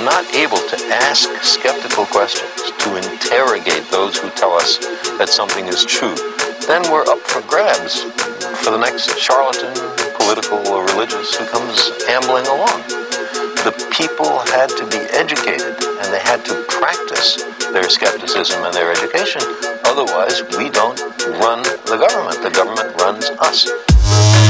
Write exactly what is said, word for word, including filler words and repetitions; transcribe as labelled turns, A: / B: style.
A: not able to ask skeptical questions, to interrogate those who tell us that something is true, then we're up for grabs for the next charlatan, political or religious, who comes ambling along. The people had to be educated, and they had to practice their skepticism and their education. Otherwise, we don't run the government. The government runs us.